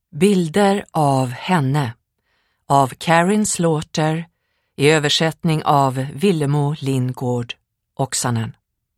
Bilder av henne av Karin Slaughter i översättning av Villemo Lindgård Oksanen.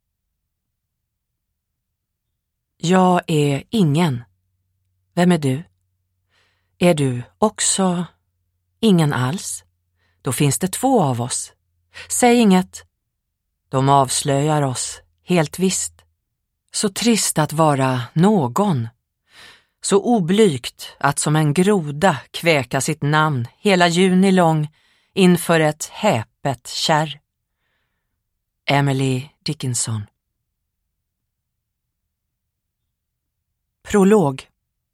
Jag är ingen. Vem är du? Är du också ingen alls? Då finns det två av oss. Säg inget. De avslöjar oss, helt visst. Så trist att vara någon. Så oblygt att som en groda kväka sitt namn hela juni lång inför ett häpet kärr. Emily Dickinson. Prolog.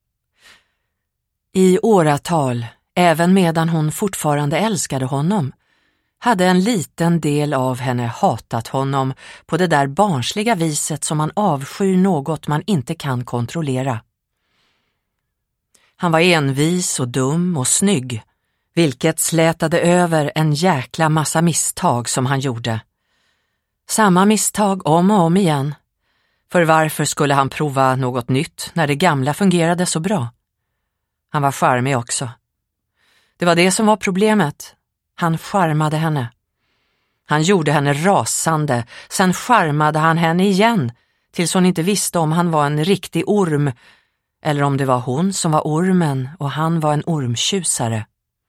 I åratal, även medan hon fortfarande älskade honom, hade en liten del av henne hatat honom på det där barnsliga viset som man avskyr något man inte kan kontrollera. Han var envis och dum och snygg, vilket slätade över en jäkla massa misstag som han gjorde. Samma misstag om och om igen. För varför skulle han prova något nytt när det gamla fungerade så bra? Han var charmig också. Det var det som var problemet. Han charmade henne. Han gjorde henne rasande, sen charmade han henne igen, tills hon inte visste om han var en riktig orm, eller om det var hon som var ormen och han var en ormtjusare.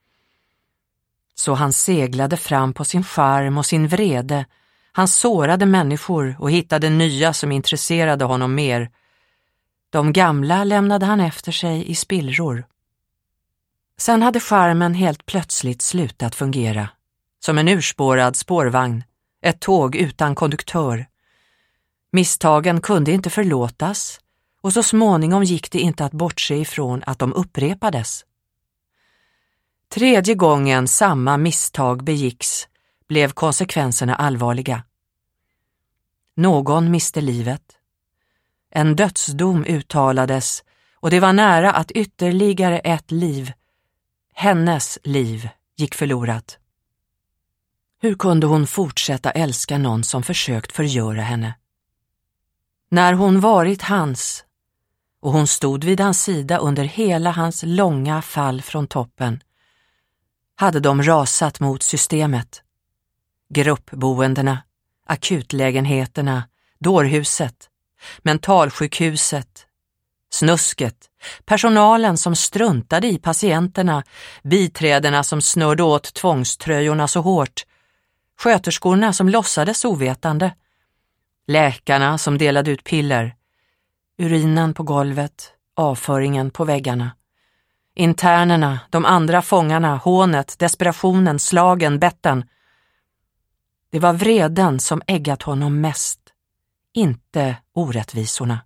Så han seglade fram på sin charm och sin vrede. Han sårade människor och hittade nya som intresserade honom mer. De gamla lämnade han efter sig i spillror. Sen hade charmen helt plötsligt slutat fungera. Som en urspårad spårvagn, ett tåg utan konduktör. Misstagen kunde inte förlåtas och så småningom gick det inte att bortse ifrån att de upprepades. Tredje gången samma misstag begicks blev konsekvenserna allvarliga. Någon miste livet. En dödsdom uttalades och det var nära att ytterligare ett liv, hennes liv, gick förlorat. Hur kunde hon fortsätta älska någon som försökt förgöra henne? När hon varit hans och hon stod vid hans sida under hela hans långa fall från toppen, hade de rasat mot systemet. Gruppboendena, akutlägenheterna, dårhuset, mentalsjukhuset, snusket, personalen som struntade i patienterna, biträderna som snörde åt tvångströjorna så hårt, sköterskorna som låtsades ovetande, läkarna som delade ut piller, urinen på golvet, avföringen på väggarna, internerna, de andra fångarna, hånet, desperationen, slagen, betten. Det var vreden som äggat honom mest, inte orättvisorna.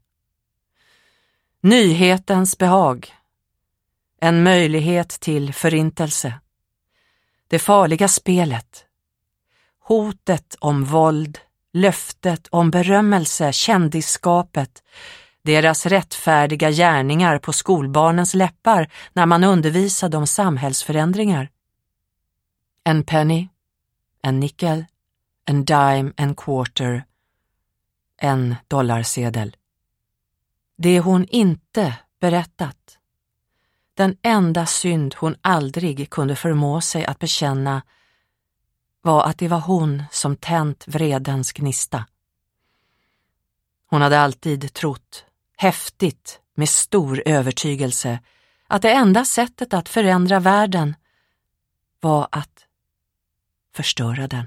Nyhetens behag. En möjlighet till förintelse. Det farliga spelet. Hotet om våld, löftet om berömmelse, kändisskapet, deras rättfärdiga gärningar på skolbarnens läppar när man undervisade om samhällsförändringar. En penny, en nickel, en dime, en quarter, en dollarsedel. Det hon inte berättat. Den enda synd hon aldrig kunde förmå sig att bekänna var att det var hon som tänt vredens gnista. Hon hade alltid trott, häftigt, med stor övertygelse, att det enda sättet att förändra världen var att förstöra den.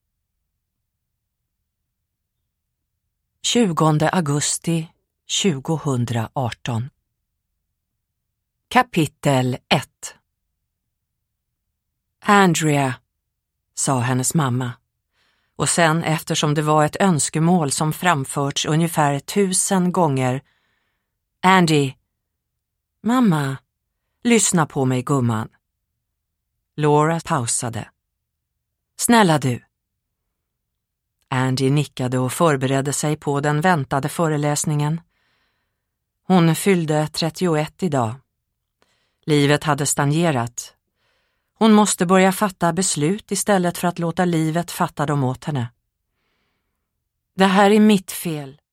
20 augusti 2018. Kapitel 1. Andrea, sa hennes mamma. Och sen, eftersom det var ett önskemål som framförts ungefär 1000 gånger. Andy. Mamma, lyssna på mig, gumman. Laura pausade. Snälla du. Andy nickade och förberedde sig på den väntade föreläsningen. Hon fyllde 31 idag. Livet hade stagnerat. Hon måste börja fatta beslut istället för att låta livet fatta dem åt henne. Det här är mitt fel.